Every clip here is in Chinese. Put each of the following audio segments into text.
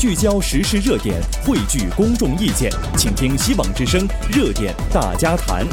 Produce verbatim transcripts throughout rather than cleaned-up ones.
聚焦时事热点，汇聚公众意见，请听希望之声热点大家谈。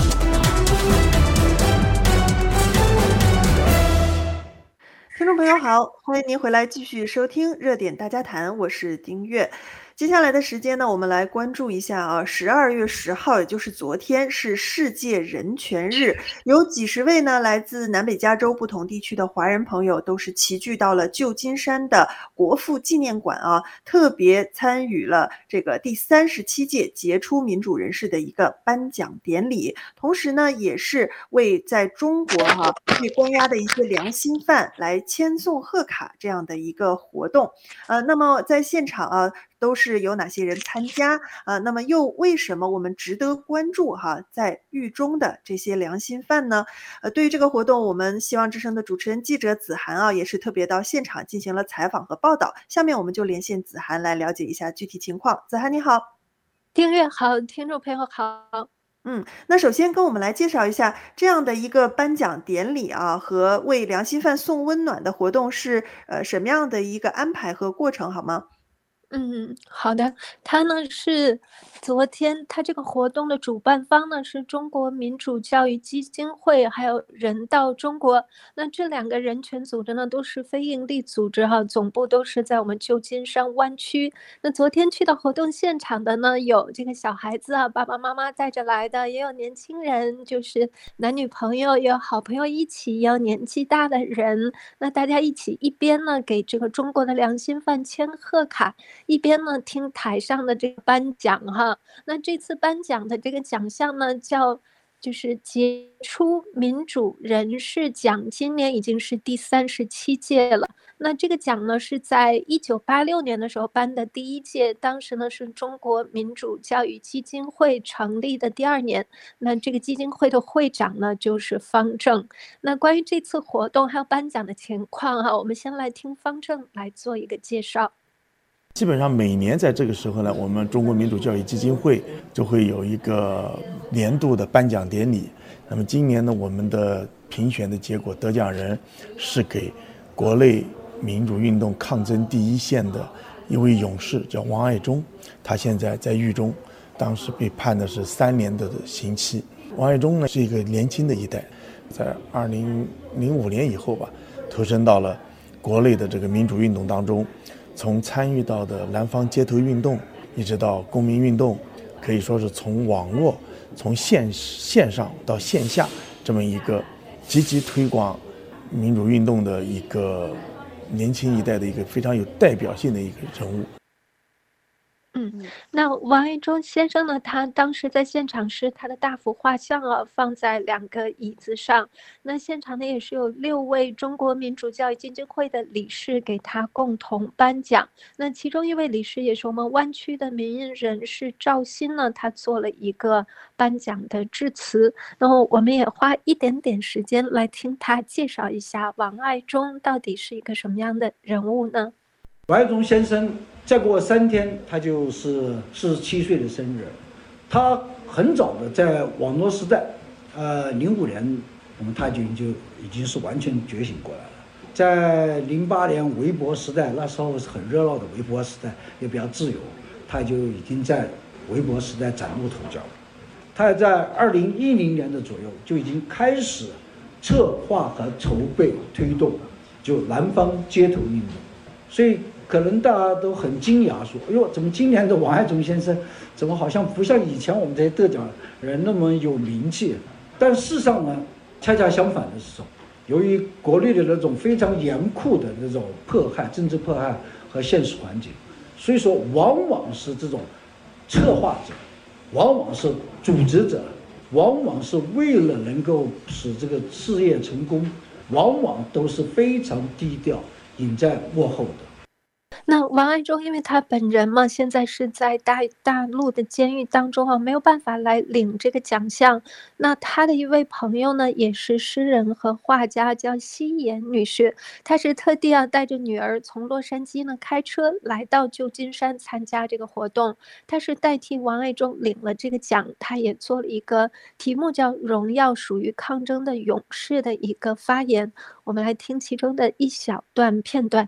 听众朋友好，欢迎您回来继续收听热点大家谈，我是丁月。接下来的时间呢，我们来关注一下啊，十二月十号，也就是昨天是世界人权日，有几十位呢来自南北加州不同地区的华人朋友都是齐聚到了旧金山的国父纪念馆啊，特别参与了这个第三十七届杰出民主人士的一个颁奖典礼，同时呢，也是为在中国哈、啊、被关押的一些良心犯来签送贺卡这样的一个活动。呃，那么在现场啊，都是有哪些人参加啊？那么又为什么我们值得关注哈、在狱中的这些良心犯呢？呃，对于这个活动，我们希望之声的主持人记者子涵啊，也是特别到现场进行了采访和报道。下面我们就连线子涵来了解一下具体情况。子涵你好。 丁月好，听众朋友好。 嗯，那首先跟我们来介绍一下这样的一个颁奖典礼啊，和为良心犯送温暖的活动是呃什么样的一个安排和过程好吗？ 嗯，好的。他呢是昨天，他这个活动的主办方呢是中国民主教育基金会，还有人道中国。那这两个人权组织呢都是非营利组织哈，总部都是在我们旧金山湾区。那昨天去到活动现场的呢，有这个小孩子啊，爸爸妈妈带着来的，也有年轻人，就是男女朋友，也有好朋友一起，也有年纪大的人。那大家一起一边呢给这个中国的良心犯签贺卡，一边呢听台上的这个颁奖哈。那这次颁奖的这个奖项呢叫就是杰出民主人士奖，今年已经是第三十七届了。那这个奖呢是在一九八六年的时候颁的第一届，当时呢是中国民主教育基金会成立的第二年，那这个基金会的会长呢就是方正。那关于这次活动还有颁奖的情况哈，我们先来听方正来做一个介绍。 基本上每年在这个时候呢，我们中国民主教育基金会就会有一个年度的颁奖典礼。那么今年呢，我们的评选的结果得奖人是给国内民主运动抗争第一线的一位勇士，叫王爱忠。他现在在狱中，当时被判的是三年的刑期。王爱忠呢是一个年轻的一代，在二零零五年以后吧，投身到了国内的这个民主运动当中。从参与到的南方街头运动，一直到公民运动，可以说是从网络、从线线上到线下这么一个积极推广民主运动的一个年轻一代的一个非常有代表性的一个人物。 嗯，那王爱忠先生呢，他当时在现场是他的大幅画像啊放在两个椅子上，那现场呢也是有六位中国民主教育基金会的理事给他共同颁奖。那其中一位理事也是我们湾区的民运人士赵鑫呢，他做了一个颁奖的致辞。然后我们也花一点点时间来听他介绍一下王爱忠到底是一个什么样的人物呢？ 王爱忠先生再过三天他就是四十七岁的生日。他很早的在网络时代，呃，零五年，那么他就就已经是完全觉醒过来了。在零八年微博时代，那时候是很热闹的微博时代，也比较自由，他就已经在微博时代崭露头角了。他也在二零一零年的左右就已经开始策划和筹备推动就南方街头运动，所以可能大家都很惊讶，说：“哎呦，怎么今年的王爱忠先生，怎么好像不像以前我们这些得奖人那么有名气？”但事实上呢，恰恰相反的是说，由于国内的那种非常严酷的那种迫害、政治迫害和现实环境，所以说往往是这种策划者，往往是组织者，往往是为了能够使这个事业成功，往往都是非常低调、隐在幕后的。 那王爱忠因为他本人嘛，现在是在大大陆的监狱当中啊，没有办法来领这个奖项。那他的一位朋友呢，也是诗人和画家，叫西妍女士。她是特地啊带着女儿从洛杉矶呢开车来到旧金山参加这个活动。她是代替王爱忠领了这个奖，她也做了一个题目叫“荣耀属于抗争的勇士”的一个发言。我们来听其中的一小段片段。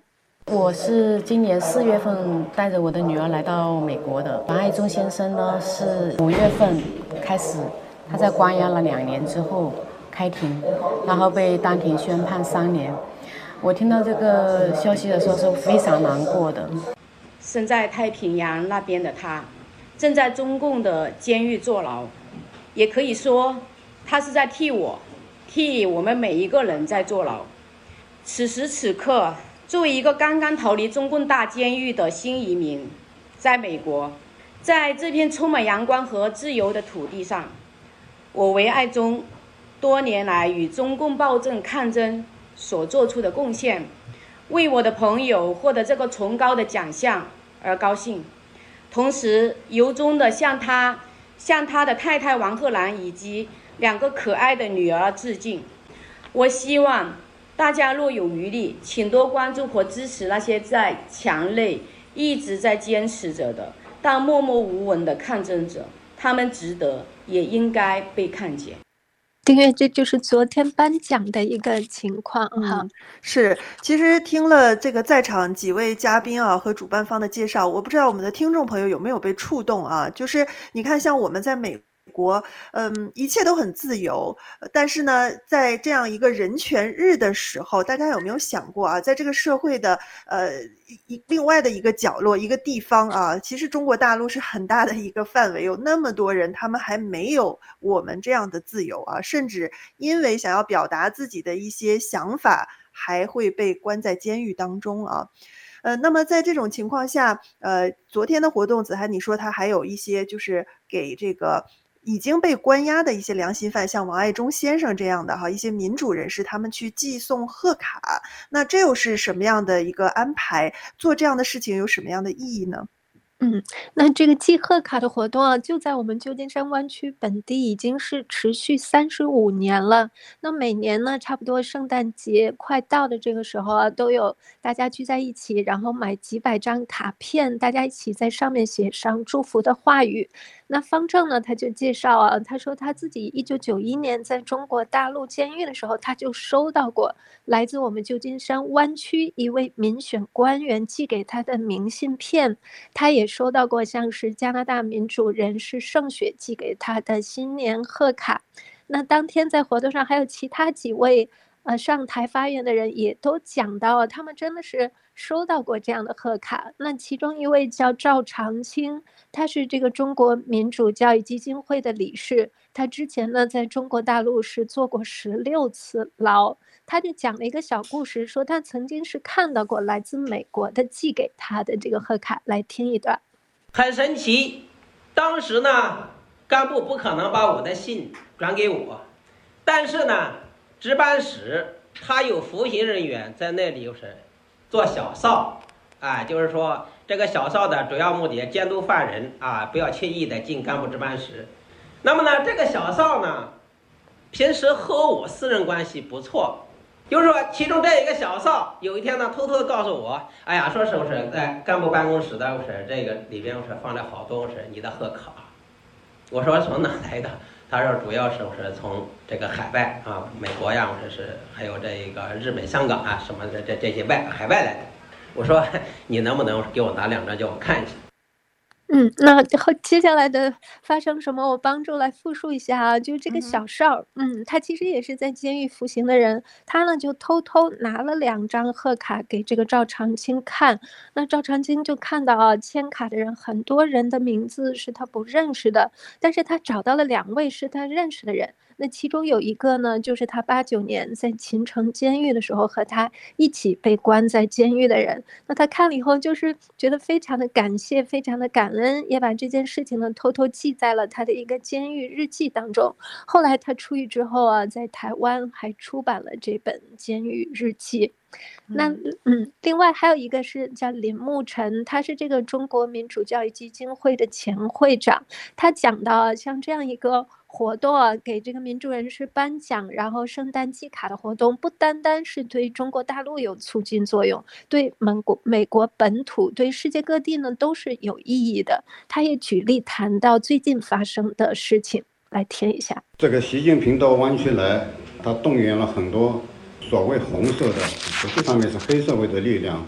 我是今年四月份带着我的女儿来到美国的。王爱忠先生呢是五月份开始，他在关押了两年之后开庭，然后被当庭宣判三年。我听到这个消息的时候是非常难过的。 身在太平洋那边的他，正在中共的监狱坐牢，也可以说他是在替我替我们每一个人在坐牢。此时此刻，作为一个刚刚逃离中共大监狱的新移民，在美国，在这片充满阳光和自由的土地上，我为爱忠多年来与中共暴政抗争所做出的贡献，为我的朋友获得这个崇高的奖项而高兴，同时由衷地向他、向他的太太王鹤兰以及两个可爱的女儿致敬。我希望大家若有余力，请多关注和支持那些在墙内一直在坚持着的，但默默无闻的抗争者，他们值得，也应该被看见。 丁月，这就是昨天颁奖的一个情况哈、 嗯。是，其实听了这个在场几位嘉宾啊和主办方的介绍，我不知道我们的听众朋友有没有被触动啊？就是你看，像我们在美国，嗯，一切都很自由，但是呢，在这样一个人权日的时候，大家有没有想过啊，在这个社会的呃一另外的一个角落、一个地方啊，其实中国大陆是很大的一个范围，有那么多人，他们还没有我们这样的自由啊，甚至因为想要表达自己的一些想法，还会被关在监狱当中啊。呃，那么在这种情况下，呃，昨天的活动，子涵你说他还有一些就是给这个已经被关押的一些良心犯，像王爱忠先生这样的哈，一些民主人士，他们去寄送贺卡，那这又是什么样的一个安排？做这样的事情有什么样的意义呢？ 嗯，那这个寄贺卡的活动啊，就在我们旧金山湾区本地已经是持续三十五年了。那每年呢，差不多圣诞节快到的这个时候啊，都有大家聚在一起，然后买几百张卡片，大家一起在上面写上祝福的话语。那方正呢，他就介绍啊，他说他自己一九九一年在中国大陆监狱的时候，他就收到过来自我们旧金山湾区一位民选官员寄给他的明信片，他也收到过像是加拿大民主人士盛雪寄给他的新年贺卡。那当天在活动上还有其他几位呃上台发言的人也都讲到，他们真的是收到过这样的贺卡。那其中一位叫赵长青，他是这个中国民主教育基金会的理事，他之前呢在中国大陆是坐过十六次牢。他就讲了一个小故事，说他曾经是看到过来自美国的寄给他的这个贺卡，来听一段。 很神奇，当时呢干部不可能把我的信转给我，但是呢值班室他有服刑人员在那里就是做小哨，啊，就是说这个小哨的主要目的监督犯人啊，不要轻易的进干部值班室。那么呢这个小哨呢平时和我私人关系不错，就是说其中这一个小哨有一天呢偷偷的告诉我，哎呀，说是不是在干部办公室的是这个里边是放着好多是你的贺卡。我说从哪来的？他说主要是不是从这个海外啊，美国呀，或者是还有这个日本、香港啊什么的这这些外海外来的。我说你能不能给我拿两张叫我看一下？ 嗯，那接下来的发生什么，我帮助来复述一下啊。就这个小邵，嗯，他其实也是在监狱服刑的人，他呢就偷偷拿了两张贺卡给这个赵长青看。那赵长青就看到啊，签卡的人很多人的名字是他不认识的，但是他找到了两位是他认识的人。那其中有一个呢，就是他八九年在秦城监狱的时候和他一起被关在监狱的人。那他看了以后就是觉得非常的感谢，非常的感恩，也把这件事情呢偷偷记在了他的一个监狱日记当中。后来他出狱之后啊，在台湾还出版了这本监狱日记。那嗯，另外还有一个是叫林沐晨，他是这个中国民主教育基金会的前会长。他讲到啊，像这样一个活动啊，给这个民主人士颁奖，然后圣诞寄卡的活动，不单单是对中国大陆有促进作用，对美国美国本土，对世界各地呢都是有意义的。他也举例谈到最近发生的事情，来听一下。 这个习近平到湾区来，他动员了很多所谓红色的，实际上面是黑社会的力量，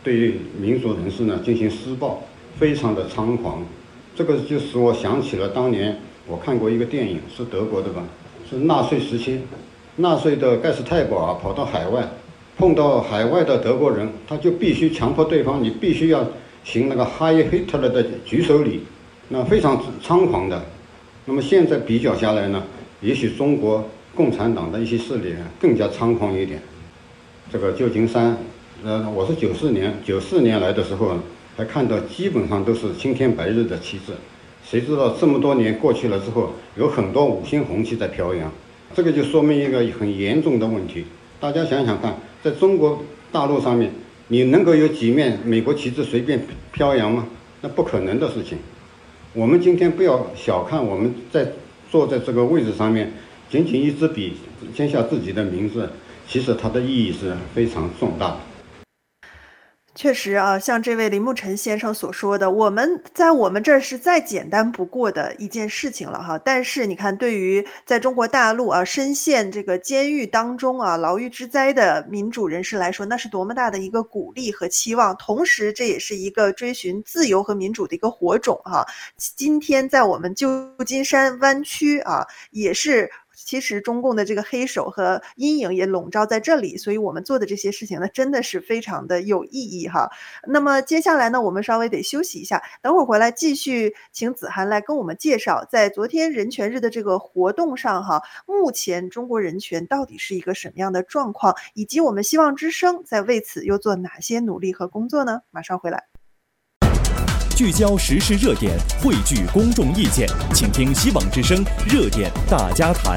对民主人士呢进行施暴，非常的猖狂。这个就使我想起了当年我看过一个电影，是德国的吧，是纳粹时期，纳粹的盖世太保啊跑到海外，碰到海外的德国人，他就必须强迫对方，你必须要行那个 Heil Hitler 的举手礼，那非常猖狂的。那么现在比较下来呢，也许中国共产党的一些势力更加猖狂一点。这个旧金山，呃，我是九四年九四年来的时候，还看到基本上都是青天白日的旗帜。谁知道这么多年过去了之后，有很多五星红旗在飘扬，这个就说明一个很严重的问题。大家想想看，在中国大陆上面，你能够有几面美国旗帜随便飘扬吗？那不可能的事情。我们今天不要小看我们在坐在这个位置上面，仅仅一支笔签下自己的名字，其实它的意义是非常重大的。 确实啊，像这位林沐晨先生所说的，我们在我们这儿是再简单不过的一件事情了哈。但是你看，对于在中国大陆啊深陷这个监狱当中啊牢狱之灾的民主人士来说，那是多么大的一个鼓励和期望。同时，这也是一个追寻自由和民主的一个火种哈。今天在我们旧金山湾区啊，也是。其实中共的这个黑手和阴影也笼罩在这里，所以我们做的这些事情呢，真的是非常的有意义哈。那么接下来呢，我们稍微得休息一下，等会儿回来继续请子涵来跟我们介绍，在昨天人权日的这个活动上哈，目前中国人权到底是一个什么样的状况，以及我们希望之声在为此又做哪些努力和工作呢？马上回来。 聚焦时事热点，汇聚公众意见，请听希望之声热点大家谈。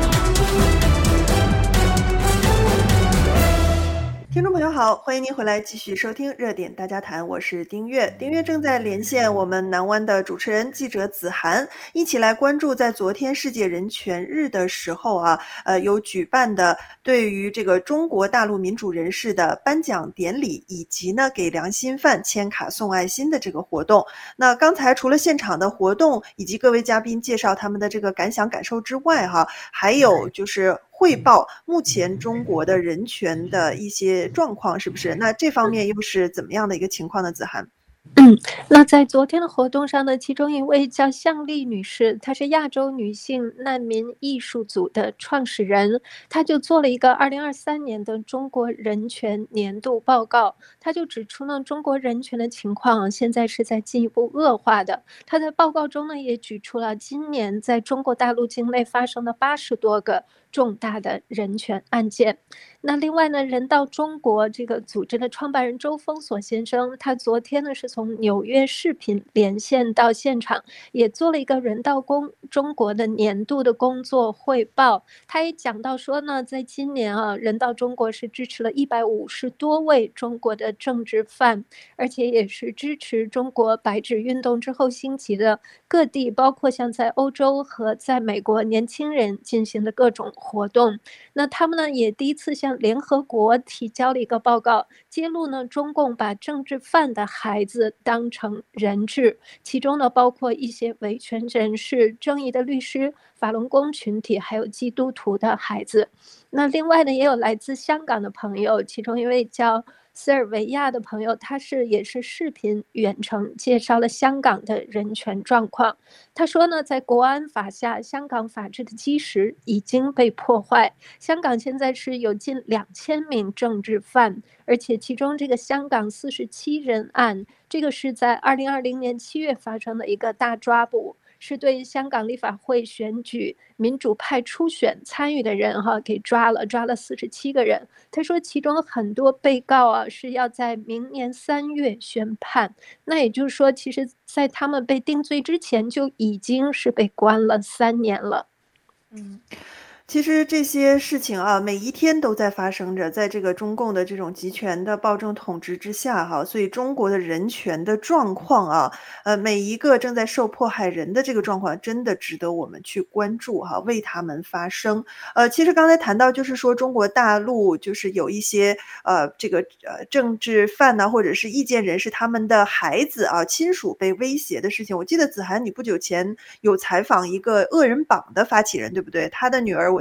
听众朋友好，欢迎您回来继续收听热点大家谈，我是丁月。丁月正在连线我们南湾的主持人记者子涵，一起来关注在昨天世界人权日的时候啊，呃，有举办的对于这个中国大陆民主人士的颁奖典礼，以及呢给良心犯签卡送爱心的这个活动。那刚才除了现场的活动以及各位嘉宾介绍他们的这个感想感受之外哈，还有就是汇报目前中国的人权的一些状况，是不是？那这方面又是怎么样的一个情况呢？子涵。 嗯，那在昨天的活动上呢，其中一位叫向丽女士，她是亚洲女性难民艺术组的创始人，她就做了一个二零二三年的中国人权年度报告，她就指出呢，中国人权的情况现在是在进一步恶化的。她在报告中呢，也举出了今年在中国大陆境内发生的八十多个重大的人权案件。那另外呢，人道中国这个组织的创办人周峰锁先生，他昨天呢是从纽约视频连线到现场，也做了一个人道公中国的年度的工作汇报。他也讲到说呢，在今年啊，人道中国是支持了一百五十多位中国的政治犯，而且也是支持中国白纸运动之后兴起的各地，包括像在欧洲和在美国年轻人进行的各种活动。那他们呢也第一次向联合国提交了一个报告，揭露呢中共把政治犯的孩子当成人质，其中呢包括一些维权人士、正义的律师、法轮功群体，还有基督徒的孩子。那另外呢也有来自香港的朋友，其中一位叫塞尔维亚的朋友，他是也是视频远程介绍了香港的人权状况。他说呢，在国安法下，香港法治的基石已经被破坏，香港现在是有近两千名政治犯，而且其中这个香港四十七人案，这个是在二零二零年七月发生的一个大抓捕，是对香港立法会选举民主派初选参与的人哈给抓了，抓了四十七个人。他说其中很多被告啊是要在明年三月宣判，那也就是说，其实在他们被定罪之前就已经是被关了三年了。 嗯。其实这些事情啊，每一天都在发生着，在这个中共的这种集权的暴政统治之下哈，所以中国的人权的状况啊，呃，每一个正在受迫害人的这个状况，真的值得我们去关注哈，为他们发声。呃，其实刚才谈到就是说，中国大陆就是有一些呃这个呃政治犯呐、啊，或者是意见人士他们的孩子啊亲属被威胁的事情。我记得子涵你不久前有采访一个恶人榜的发起人，对不对？他的女儿我。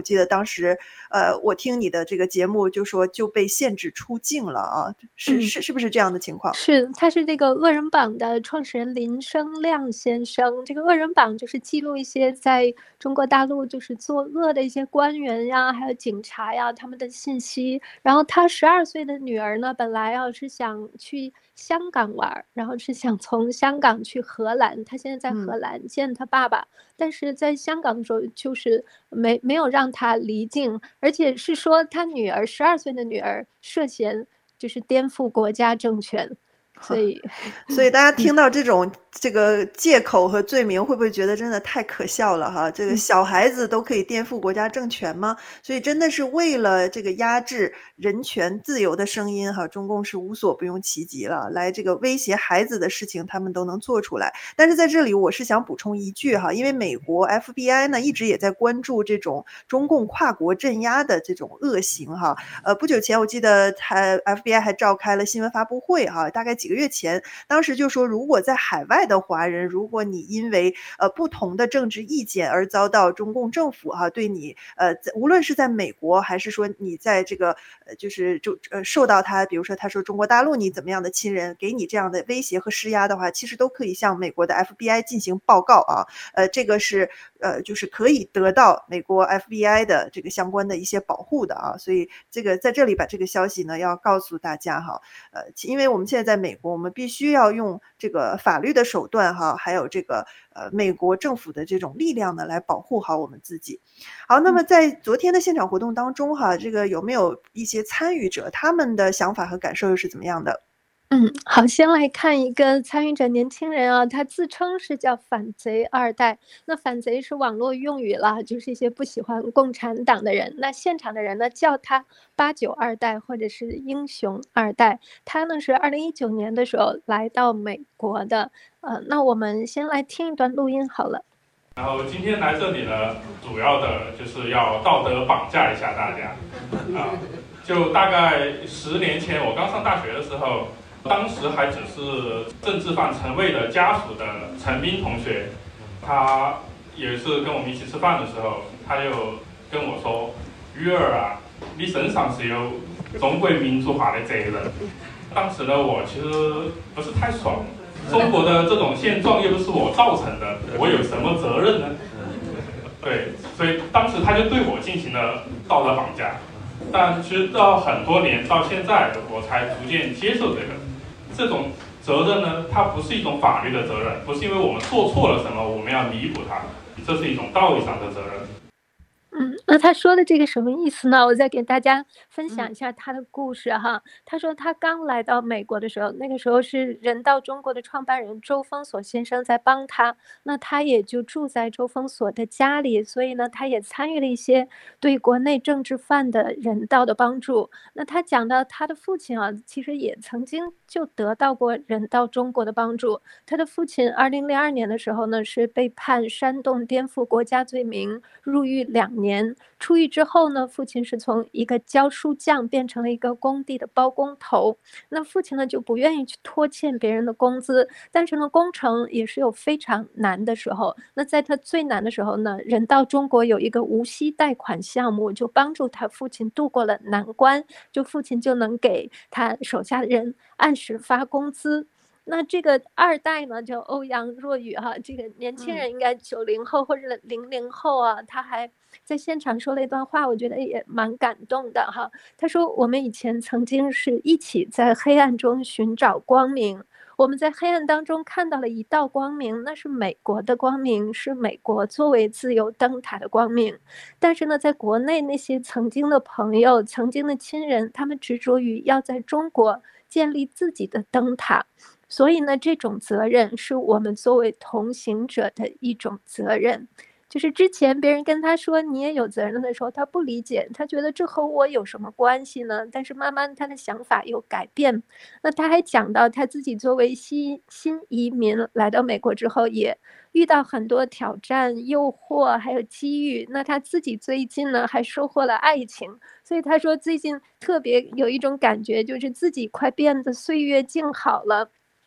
我记得当时，呃，我听你的这个节目就说就被限制出境了啊，是嗯， 是是不是这样的情况？ 是，他是这个恶人榜的创始人林生亮先生。这个恶人榜就是记录一些在中国大陆就是作恶的一些官员呀，还有警察呀，他们的信息。然后他十二岁的女儿呢，本来要是想去香港玩，然后是想从香港去荷兰，他现在在荷嗯。 兰见他爸爸，但是在香港的时候就是没没有让他离境，而且是说他女儿十二岁的女儿涉嫌就是颠覆国家政权，所以所以大家嗯。 听到这种这个借口和罪名，会不会觉得真的太可笑了哈？这个嗯。 小孩子都可以颠覆国家政权吗？所以真的是为了这个压制人权自由的声音哈，中共是无所不用其极了，来这个威胁孩子的事情他们都能做出来。但是在这里我是想补充一句哈，因为美国 F B I 呢，一直也在关注这种中共跨国镇压的这种恶行哈。呃，不久前我记得他 F B I 还召开了新闻发布会哈，大概几个月前，当时就说如果在海外的华人，如果你因为，呃，不同的政治意见而遭到中共政府哈，对你呃，无论是在美国还是说你在这个呃，就是就呃，受到他比如说他说中国大陆你怎么样的亲人给你这样的威胁和施压的话，其实都可以向美国的 F B I 进行报告啊。呃，这个是呃，就是可以得到美国 F B I 的这个相关的一些保护的啊。所以这个在这里把这个消息呢，要告诉大家哈。呃，因为我们现在在美国，我们必须要用这个法律的手段哈，还有这个，呃，美国政府的这种力量呢，来保护好我们自己。好，那么在昨天的现场活动当中哈，这个有没有一些参与者，他们的想法和感受又是怎么样的？ 嗯，好，先来看一个参与者年轻人啊，他自称是叫反贼二代。那反贼是网络用语了，就是一些不喜欢共产党的人。那现场的人呢，叫他八九二代或者是英雄二代。他呢是二零一九年的时候来到美国的。呃，那我们先来听一段录音好了。 然后今天来这里呢，主要的就是要道德绑架一下大家。啊，就大概十年前我刚上大学的时候，当时还只是政治犯陈蔚的家属的陈斌同学，他也是跟我们一起吃饭的时候，他就跟我说：“鱼儿啊，你身上是有中国民主化的责任。”当时呢，我其实不是太爽，中国的这种现状又不是我造成的，我有什么责任呢？对，所以当时他就对我进行了道德绑架。但其实到很多年到现在，我才逐渐接受这个。这种责任呢，它不是一种法律的责任，不是因为我们做错了什么，我们要弥补它，这是一种道义上的责任。 嗯，那他说的这个什么意思呢？我再给大家分享一下他的故事哈。他说他刚来到美国的时候，那个时候是人道中国的创办人周峰锁先生在帮他，那他也就住在周峰锁的家里，所以呢，他也参与了一些对国内政治犯的人道的帮助。那他讲到他的父亲啊，其实也曾经就得到过人道中国的帮助。他的父亲二零零二年的时候呢，是被判煽动颠覆国家罪名，入狱两年。出狱之后呢，父亲是从一个教书匠变成了一个工地的包工头。那父亲呢就不愿意去拖欠别人的工资，但是呢工程也是有非常难的时候。那在他最难的时候呢，人道中国有一个无息贷款项目，就帮助他父亲度过了难关，就父亲就能给他手下的人按时发工资。那这个二代呢叫欧阳若雨哈，这个年轻人应该九零后或者零零后啊，他还在现场说了一段话，我觉得也蛮感动的哈。他说我们以前曾经是一起在黑暗中寻找光明，我们在黑暗当中看到了一道光明，那是美国的光明，是美国作为自由灯塔的光明。但是呢，在国内那些曾经的朋友，曾经的亲人，他们执着于要在中国建立自己的灯塔。所以呢，这种责任是我们作为同行者的一种责任。就是之前别人跟他说你也有责任的时候，他不理解，他觉得这和我有什么关系呢？但是慢慢他的想法有改变。那他还讲到他自己作为新新移民来到美国之后，也遇到很多挑战、诱惑还有机遇。那他自己最近呢还收获了爱情，所以他说最近特别有一种感觉，就是自己快变得岁月静好了。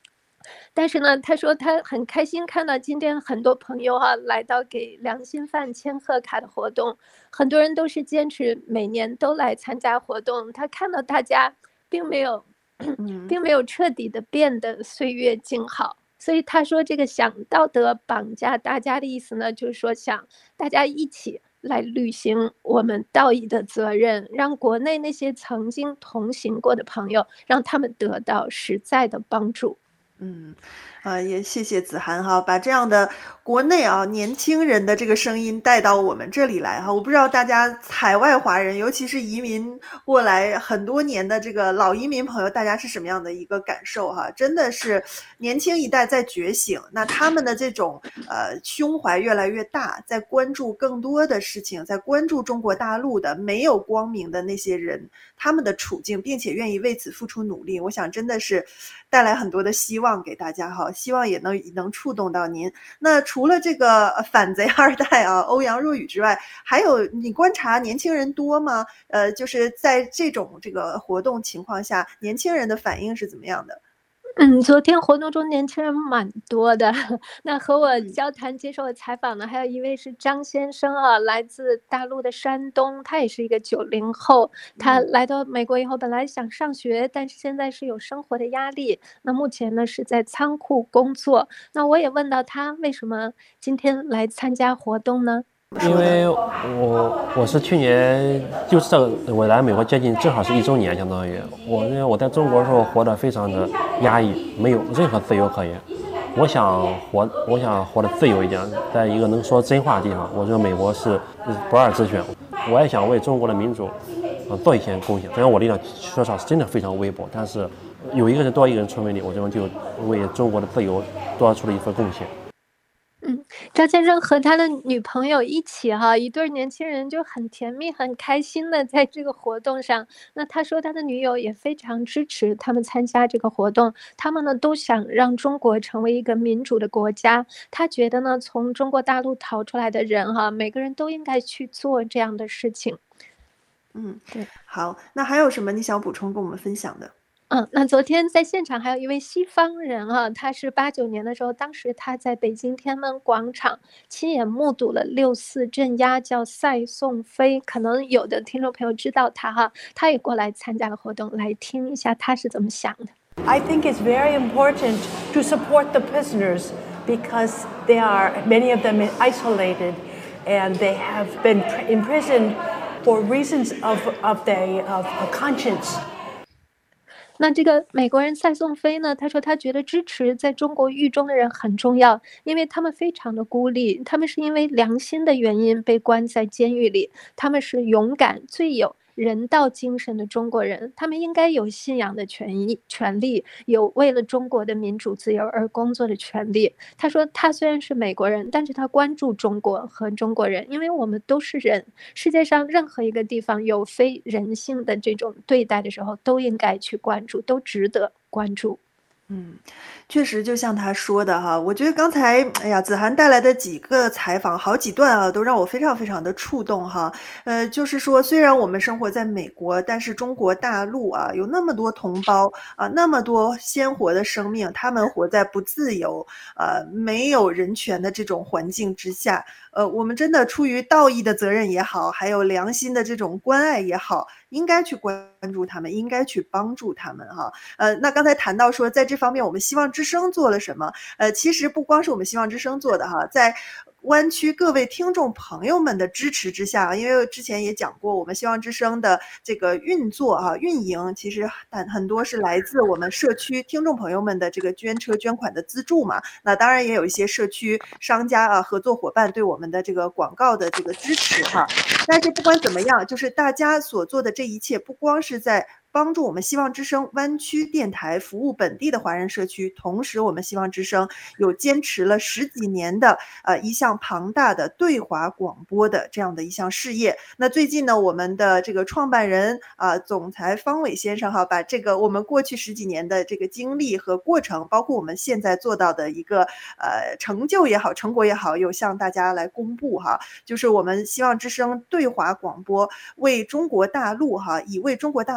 但是呢，他说他很开心看到今天很多朋友啊来到给良心饭签贺卡的活动，很多人都是坚持每年都来参加活动。他看到大家并没有，并没有彻底的变得岁月静好。所以他说这个想道德绑架大家的意思呢，就是说想大家一起来履行我们道义的责任，让国内那些曾经同行过的朋友，让他们得到实在的帮助。 嗯，啊，也谢谢子涵哈，把这样的国内啊年轻人的这个声音带到我们这里来哈。我不知道大家海外华人，尤其是移民过来很多年的这个老移民朋友，大家是什么样的一个感受哈？真的是年轻一代在觉醒，那他们的这种呃胸怀越来越大，在关注更多的事情，在关注中国大陆的没有光明的那些人他们的处境，并且愿意为此付出努力。我想真的是带来很多的希望给大家哈，希望也能能触动到您。那除了这个反贼二代啊欧阳若雨之外，还有你观察年轻人多吗？呃，就是在这种这个活动情况下，年轻人的反应是怎么样的？ 嗯，昨天活动中年轻人蛮多的。那和我交谈接受我采访的还有一位是张先生啊，来自大陆的山东，他也是一个九零后。他来到美国以后，本来想上学，但是现在是有生活的压力。那目前呢是在仓库工作。那我也问到他为什么今天来参加活动呢？ 因为我我是去年就是这个我来美国接近正好是一周年，相当于我因为我在中国的时候活得非常的压抑，没有任何自由可言。我想活我想活得自由一点，在一个能说真话的地方。我觉得美国是不二之选，我也想为中国的民主呃做一些贡献。虽然我力量说实话是真的非常微薄，但是有一个人多一个人出力，我这边就为中国的自由做出了一份贡献。 嗯，张先生和他的女朋友一起哈，一对年轻人就很甜蜜很开心的在这个活动上。那他说他的女友也非常支持他们参加这个活动，他们呢都想让中国成为一个民主的国家。他觉得呢从中国大陆逃出来的人哈，每个人都应该去做这样的事情。 嗯，对，好，那还有什么你想补充跟我们分享的？ 嗯，那昨天在现场还有一位西方人啊，他是八九年的时候，当时他在北京天安门广场亲眼目睹了六四镇压，叫赛颂飞，可能有的听众朋友知道他哈，他也过来参加了活动，来听一下他是怎么想的。 I think it's very important to support the prisoners because they are many of them isolated and they have been imprisoned for reasons of of their of conscience. 那这个美国人赛颂飞呢，他说他觉得支持在中国狱中的人很重要，因为他们非常的孤立，他们是因为良心的原因被关在监狱里，他们是勇敢最有人道精神的中国人，他们应该有信仰的权益权利，有为了中国的民主自由而工作的权利。他说他虽然是美国人，但是他关注中国和中国人，因为我们都是人，世界上任何一个地方有非人性的这种对待的时候，都应该去关注，都值得关注。 嗯，确实就像他说的哈，我觉得刚才哎呀子涵带来的几个采访好几段啊，都让我非常非常的触动哈。呃，就是说虽然我们生活在美国，但是中国大陆啊有那么多同胞啊，那么多鲜活的生命，他们活在不自由呃没有人权的这种环境之下，呃，我们真的出于道义的责任也好，还有良心的这种关爱也好，应该去关注他们，应该去帮助他们哈。呃，那刚才谈到说，在这方面我们希望之声做了什么？呃，其实不光是我们希望之声做的哈，在湾区各位听众朋友们的支持之下，因为之前也讲过，我们希望之声的这个运作啊、运营，其实很很多是来自我们社区听众朋友们的这个捐车捐款的资助嘛。那当然也有一些社区商家啊、合作伙伴对我们的这个广告的这个支持哈。但是不管怎么样，就是大家所做的这一切，不光是在帮助我们希望之声湾区电台服务本地的华人社区，同时我们希望之声有坚持了十几年的呃一项庞大的对华广播的这样的一项事业。那最近呢，我们的这个创办人啊、呃、总裁方伟先生哈，把这个我们过去十几年的这个经历和过程，包括我们现在做到的一个呃成就也好，成果也好，有向大家来公布哈。就是我们希望之声对华广播为中国大陆哈，以为中国大陆送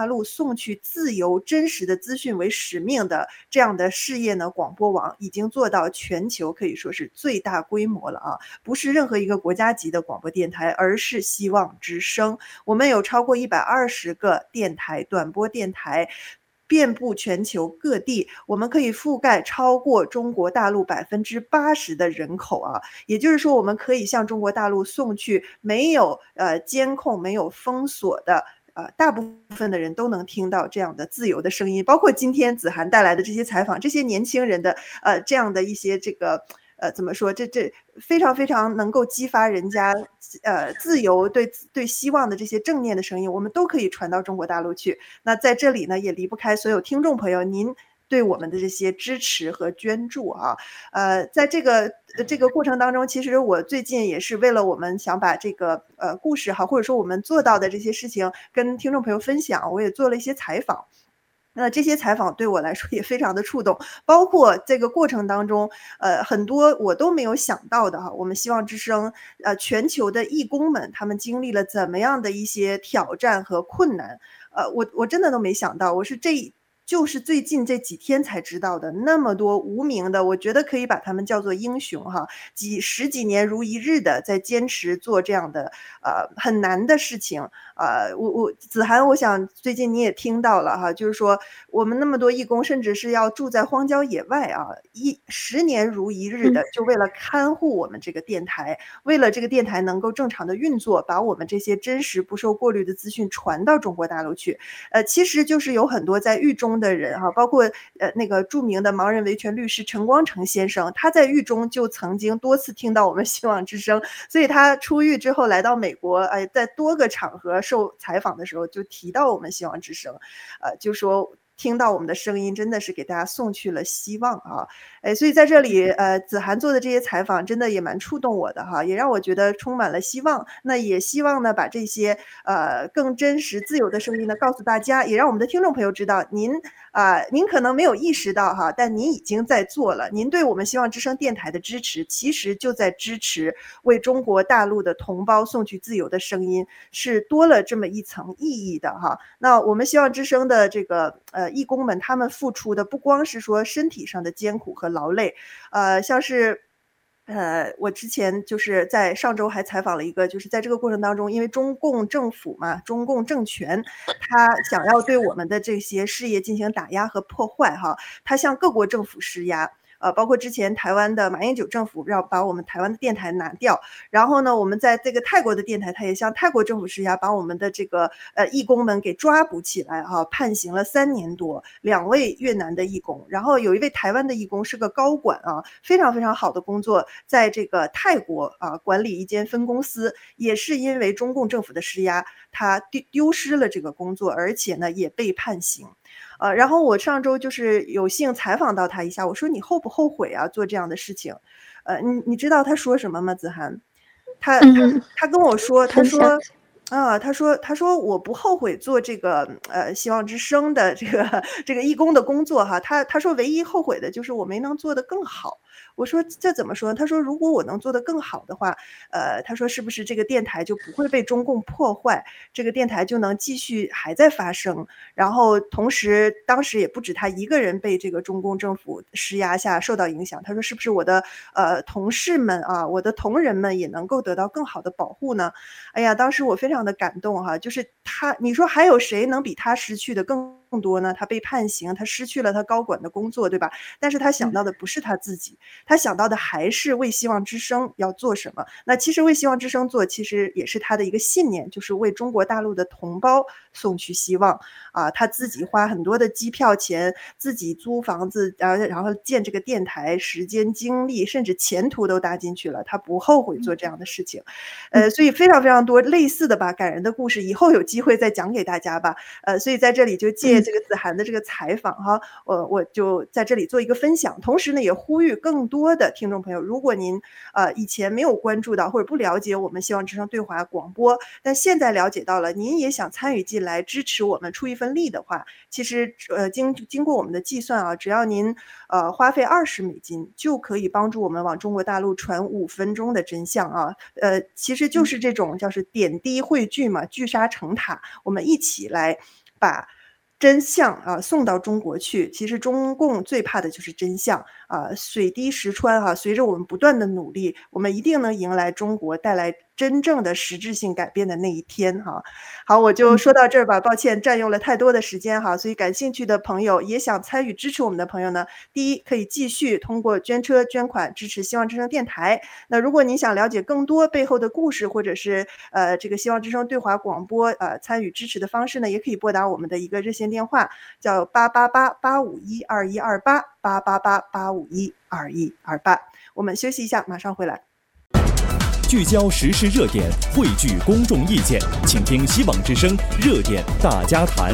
送去自由真实的资讯为使命的这样的事业呢，广播网已经做到全球可以说是最大规模了啊，不是任何一个国家级的广播电台，而是希望之声。我们有超过一百二十个电台，短波电台遍布全球各地，我们可以覆盖超过中国大陆百分之八十的人口啊，也就是说，我们可以向中国大陆送去没有呃监控、没有封锁的。呃，大部分的人都能听到这样的自由的声音，包括今天子涵带来的这些采访，这些年轻人的呃这样的一些这个呃怎么说，这这非常非常能够激发人家呃自由对对希望的这些正念的声音，我们都可以传到中国大陆去。那在这里呢，也离不开所有听众朋友您对我们的这些支持和捐助啊，呃，在这个这个过程当中，其实我最近也是为了我们想把这个呃故事哈，或者说我们做到的这些事情跟听众朋友分享，我也做了一些采访。那这些采访对我来说也非常的触动，包括这个过程当中，呃，很多我都没有想到的哈。我们希望之声，呃，全球的义工们，他们经历了怎么样的一些挑战和困难，呃，我我真的都没想到，我是这。就是最近这几天才知道的，那么多无名的，我觉得可以把他们叫做英雄哈，几十几年如一日的在坚持做这样的呃很难的事情。呃，我我子涵，我想最近你也听到了哈，就是说我们那么多义工，甚至是要住在荒郊野外啊，一十年如一日的，就为了看护我们这个电台，为了这个电台能够正常的运作，把我们这些真实不受过滤的资讯传到中国大陆去。呃，其实就是有很多在狱中的人哈，包括呃那个著名的盲人维权律师陈光诚先生，他在狱中就曾经多次听到我们希望之声，所以他出狱之后来到美国，哎，在多个场合受采访的时候就提到我们希望之声，呃，就说听到我们的声音真的是给大家送去了希望啊，哎，所以在这里，呃，子涵做的这些采访真的也蛮触动我的哈，也让我觉得充满了希望。那也希望呢，把这些呃更真实、自由的声音呢告诉大家，也让我们的听众朋友知道，您啊、呃，您可能没有意识到哈，但您已经在做了。您对我们希望之声电台的支持，其实就在支持为中国大陆的同胞送去自由的声音，是多了这么一层意义的哈。那我们希望之声的这个呃义工们，他们付出的不光是说身体上的艰苦和劳累，呃，像是。呃，我之前就是在上周还采访了一个，就是在这个过程当中，因为中共政府嘛，中共政权，他想要对我们的这些事业进行打压和破坏哈，他向各国政府施压。呃，包括之前台湾的马英九政府要把我们台湾的电台拿掉，然后呢，我们在这个泰国的电台，他也向泰国政府施压，把我们的这个呃义工们给抓捕起来哈、啊，判刑了三年多，两位越南的义工，然后有一位台湾的义工是个高管啊，非常非常好的工作，在这个泰国啊管理一间分公司，也是因为中共政府的施压，他丢丢失了这个工作，而且呢也被判刑。呃，然后我上周就是有幸采访到他一下，我说你后不后悔啊做这样的事情？呃，你你知道他说什么吗？子涵，他他他跟我说，他说啊，他说他说我不后悔做这个呃希望之声的这个这个义工的工作哈，他他说唯一后悔的就是我没能做得更好。我说这怎么说？他说如果我能做得更好的话，呃，他说是不是这个电台就不会被中共破坏，这个电台就能继续还在发声，然后同时当时也不止他一个人被这个中共政府施压下受到影响。他说是不是我的呃同事们啊，我的同仁们也能够得到更好的保护呢？哎呀，当时我非常的感动哈，就是他，你说还有谁能比他失去的更更多呢？他被判刑，他失去了他高管的工作，对吧？但是他想到的不是他自己，他想到的还是为希望之声要做什么。那其实为希望之声做，其实也是他的一个信念，就是为中国大陆的同胞送去希望啊。他自己花很多的机票钱，自己租房子，然后然后建这个电台，时间、精力，甚至前途都搭进去了，他不后悔做这样的事情。呃，所以非常非常多类似的吧，感人的故事，以后有机会再讲给大家吧。呃，所以在这里就借这个子涵的这个采访哈，我我就在这里做一个分享，同时呢也呼吁更多的听众朋友，如果您呃以前没有关注到或者不了解我们希望之声对华广播，但现在了解到了，您也想参与进来支持我们出一份力的话，其实呃经经过我们的计算啊，只要您呃花费二十美金，就可以帮助我们往中国大陆传五分钟的真相啊，呃其实就是这种叫是点滴汇聚嘛，聚沙成塔，我们一起来把真相啊送到中国去。其实中共最怕的就是真相啊，水滴石穿哈、啊，随着我们不断的努力，我们一定能迎来中国带来真正的实质性改变的那一天哈。好，我就说到这儿吧，抱歉占用了太多的时间哈，所以感兴趣的朋友也想参与支持我们的朋友呢，第一可以继续通过捐车捐款支持希望之声电台。那如果您想了解更多背后的故事，或者是呃这个希望之声对华广播呃参与支持的方式呢，也可以拨打我们的一个热线电话，叫八八八八五一二一二八八八八八五一二一二八。我们休息一下，马上回来。 聚焦时事热点，汇聚公众意见，请听希望之声热点大家谈。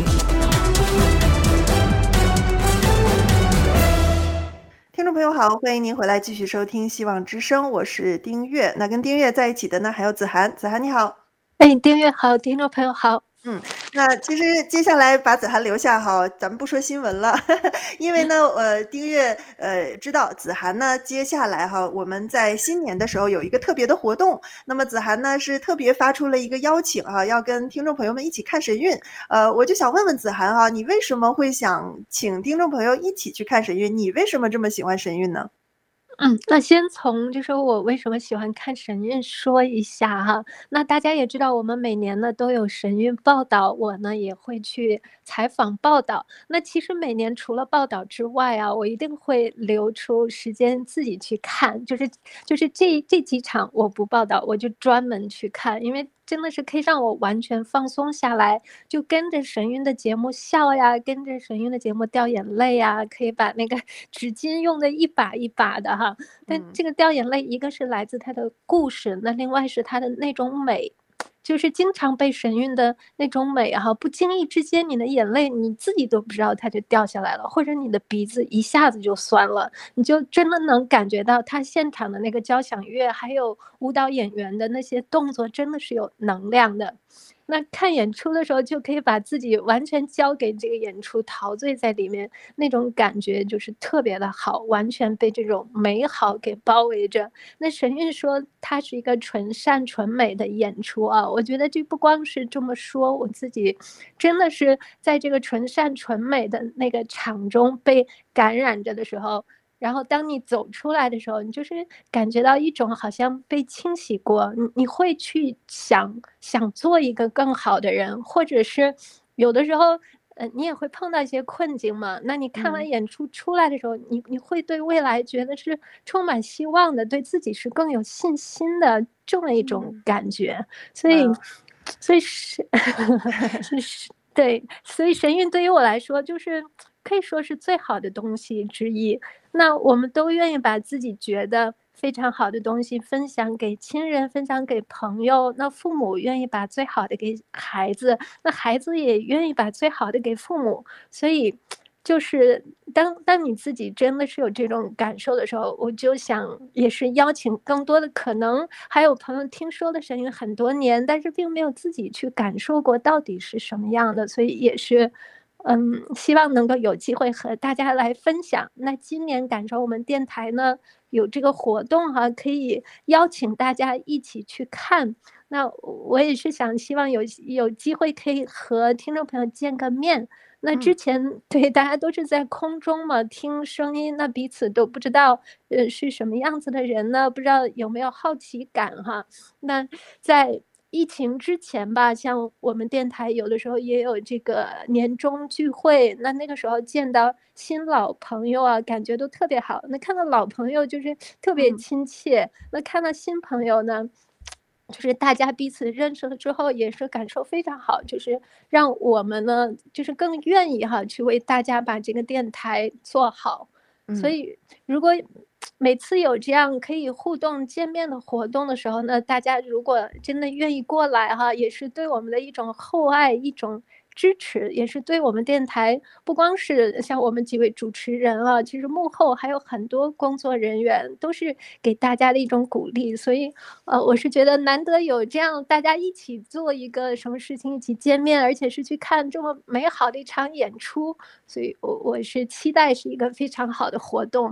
听众朋友好，欢迎您回来继续收听希望之声，我是丁月。那跟丁月在一起的呢还有子涵，子涵你好。 哎，丁月好，听众朋友好。 嗯，那其实接下来把子涵留下哈，咱们不说新闻了，呵呵，因为呢，呃，丁月呃知道子涵呢，接下来哈，我们在新年的时候有一个特别的活动，那么子涵呢是特别发出了一个邀请啊，要跟听众朋友们一起看神韵，呃，我就想问问子涵哈，你为什么会想请听众朋友一起去看神韵？你为什么这么喜欢神韵呢？ 嗯，那先从就是我为什么喜欢看神韵说一下哈。那大家也知道，我们每年呢都有神韵报道，我呢也会去采访报道。那其实每年除了报道之外啊，我一定会留出时间自己去看，就是就是这这几场我不报道，我就专门去看，因为真的是可以让我完全放松下来，就跟着神韵的节目笑呀，跟着神韵的节目掉眼泪呀，可以把那个纸巾用的一把一把的哈。但这个掉眼泪，一个是来自它的故事，那另外是它的那种美。就是经常被神韵的那种美哈，不经意之间你的眼泪你自己都不知道它就掉下来了，或者你的鼻子一下子就酸了，你就真的能感觉到他现场的那个交响乐还有舞蹈演员的那些动作真的是有能量的。那看演出的时候就可以把自己完全交给这个演出，陶醉在里面，那种感觉就是特别的好，完全被这种美好给包围着。那神韵说它是一个纯善纯美的演出啊，我觉得这不光是这么说，我自己真的是在这个纯善纯美的那个场中被感染着的时候，然后当你走出来的时候，你就是感觉到一种好像被清洗过，你你会去想想做一个更好的人，或者是有的时候呃，你也会碰到一些困境嘛，那你看完演出出来的时候，嗯、你你会对未来觉得是充满希望的，对自己是更有信心的这么一种感觉，嗯、所以、嗯、所以是是对，所以神韵对于我来说就是可以说是最好的东西之一。那我们都愿意把自己觉得非常好的东西分享给亲人，分享给朋友，那父母愿意把最好的给孩子，那孩子也愿意把最好的给父母。所以就是当当你自己真的是有这种感受的时候，我就想也是邀请更多的，可能还有朋友听说的声音很多年，但是并没有自己去感受过到底是什么样的，所以也是嗯，希望能够有机会和大家来分享。那今年赶上我们电台呢有这个活动哈、啊，可以邀请大家一起去看。那我也是想希望有有机会可以和听众朋友见个面。那之前、嗯、对大家都是在空中嘛听声音，那彼此都不知道呃是什么样子的人呢，不知道有没有好奇感哈。那在疫情之前吧，像我们电台有的时候也有这个年终聚会，那那个时候见到新老朋友啊，感觉都特别好。那看到老朋友就是特别亲切，嗯、那看到新朋友呢，就是大家彼此认识了之后也是感受非常好，就是让我们呢就是更愿意哈去为大家把这个电台做好。嗯、所以如果每次有这样可以互动见面的活动的时候呢，大家如果真的愿意过来哈，也是对我们的一种厚爱，一种支持，也是对我们电台不光是像我们几位主持人啊，其实幕后还有很多工作人员都是给大家的一种鼓励。所以呃，我是觉得难得有这样大家一起做一个什么事情，一起见面，而且是去看这么美好的一场演出，所以我我是期待是一个非常好的活动哈。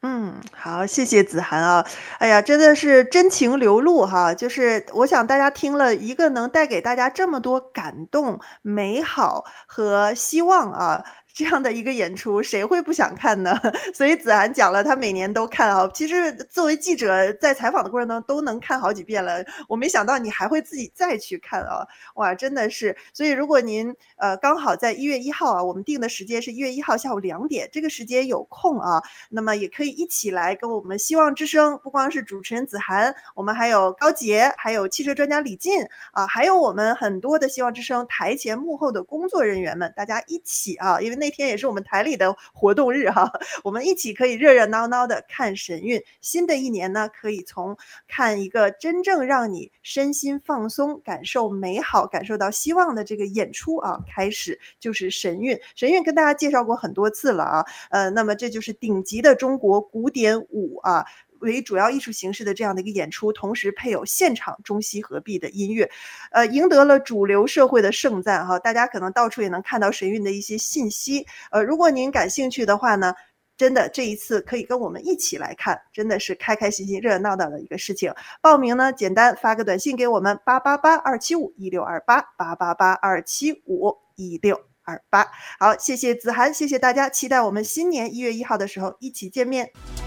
嗯，好，谢谢子涵啊。哎呀，真的是真情流露哈，就是我想大家听了一个能带给大家这么多感动、美好和希望啊，这样的一个演出，谁会不想看呢？所以子涵讲了，他每年都看啊。其实作为记者，在采访的过程当中都能看好几遍了，我没想到你还会自己再去看啊，哇，真的是。所以如果您呃刚好在一月一号啊，我们定的时间是一月一号下午两点，这个时间有空啊，那么也可以一起来跟我们希望之声，不光是主持人子涵，我们还有高杰，还有汽车专家李进啊，还有我们很多的希望之声台前幕后的工作人员们，大家一起啊，因为那天也是我们台里的活动日哈、啊，我们一起可以热热闹闹的看神韵。新的一年呢，可以从看一个真正让你身心放松、感受美好、感受到希望的这个演出啊开始，就是神韵。神韵跟大家介绍过很多次了啊，呃，那么这就是顶级的中国古典舞啊。为主要艺术形式的这样的一个演出，同时配有现场中西合璧的音乐，呃，赢得了主流社会的盛赞哈。大家可能到处也能看到神韵的一些信息，呃，如果您感兴趣的话呢，真的这一次可以跟我们一起来看，真的是开开心心、热热闹闹的一个事情。报名呢，简单发个短信给我们八八八二七五一六二八八八八二七五一六二八。好，谢谢子涵，谢谢大家，期待我们新年一月一号的时候一起见面。